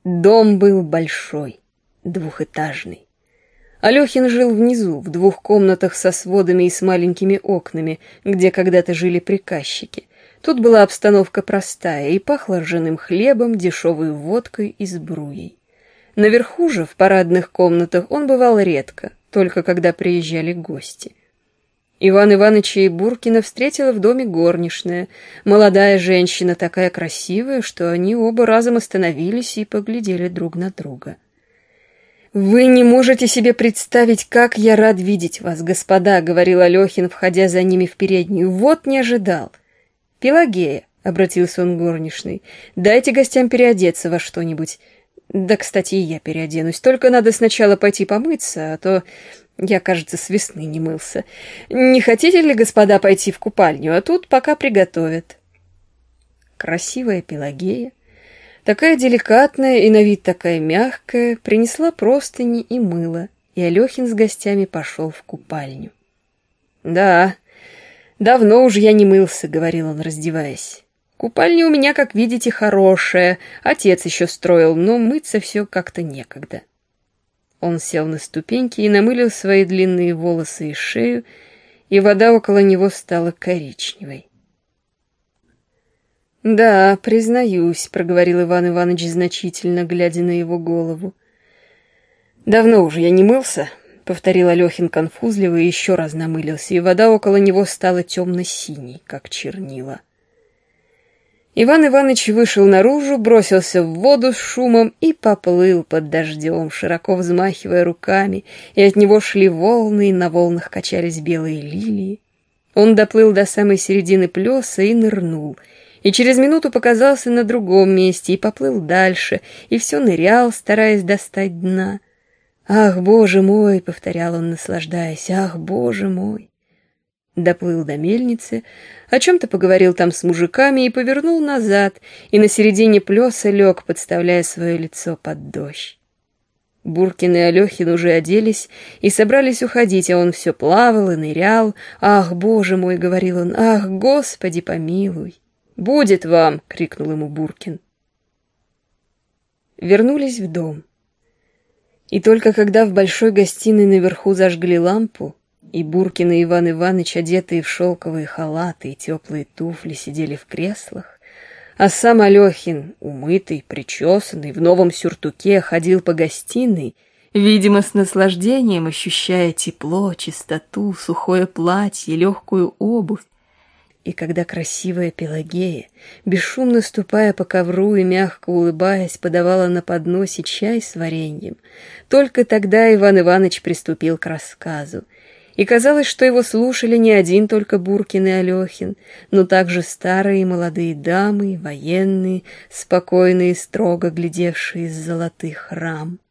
Дом был большой, двухэтажный. Алехин жил внизу, в 2 комнатах со сводами и с маленькими окнами, где когда-то жили приказчики. Тут была обстановка простая и пахло ржаным хлебом, дешевой водкой и сбруей. Наверху же, в парадных комнатах, он бывал редко, только когда приезжали гости. Иван Иваныча и Буркина встретила в доме горничная, молодая женщина, такая красивая, что они оба разом остановились и поглядели друг на друга. «Вы не можете себе представить, как я рад видеть вас, господа», — говорил Алехин, входя за ними в переднюю. «Вот не ожидал». «Пелагея», — обратился он к горничной, — «дайте гостям переодеться во что-нибудь. Да, кстати, и я переоденусь. Только надо сначала пойти помыться, а то я, кажется, с весны не мылся. Не хотите ли, господа, пойти в купальню, а тут пока приготовят?» Красивая Пелагея, такая деликатная и на вид такая мягкая, принесла простыни и мыло, и Алехин с гостями пошел в купальню. «Да, давно уж я не мылся», — говорил он, раздеваясь. «Купальня у меня, как видите, хорошая, отец еще строил, но мыться все как-то некогда». Он сел на ступеньки и намылил свои длинные волосы и шею, и вода около него стала коричневой. «Да, признаюсь», — проговорил Иван Иванович значительно, глядя на его голову. «Давно уже я не мылся», — повторил Алехин конфузливо и еще раз намылился, и вода около него стала темно-синей, как чернила. Иван Иванович вышел наружу, бросился в воду с шумом и поплыл под дождем, широко взмахивая руками, и от него шли волны, и на волнах качались белые лилии. Он доплыл до самой середины плеса и нырнул, и через минуту показался на другом месте и поплыл дальше, и все нырял, стараясь достать дна. «Ах, Боже мой!» — повторял он, наслаждаясь. «Ах, Боже мой!» Доплыл до мельницы, о чем-то поговорил там с мужиками и повернул назад, и на середине плеса лег, подставляя свое лицо под дождь. Буркин и Алехин уже оделись и собрались уходить, а он все плавал и нырял. «Ах, Боже мой!» — говорил он. «Ах, Господи, помилуй!» «Будет вам!» — крикнул ему Буркин. Вернулись в дом. И только когда в большой гостиной наверху зажгли лампу, и Буркин и Иван Иваныч, одетые в шелковые халаты и теплые туфли, сидели в креслах, а сам Алехин, умытый, причесанный, в новом сюртуке, ходил по гостиной, видимо, с наслаждением ощущая тепло, чистоту, сухое платье, легкую обувь. И когда красивая Пелагея, бесшумно ступая по ковру и мягко улыбаясь, подавала на подносе чай с вареньем, только тогда Иван Иванович приступил к рассказу. И казалось, что его слушали не один только Буркин и Алехин, но также старые и молодые дамы, военные, спокойные и строго глядевшие из золотых рам.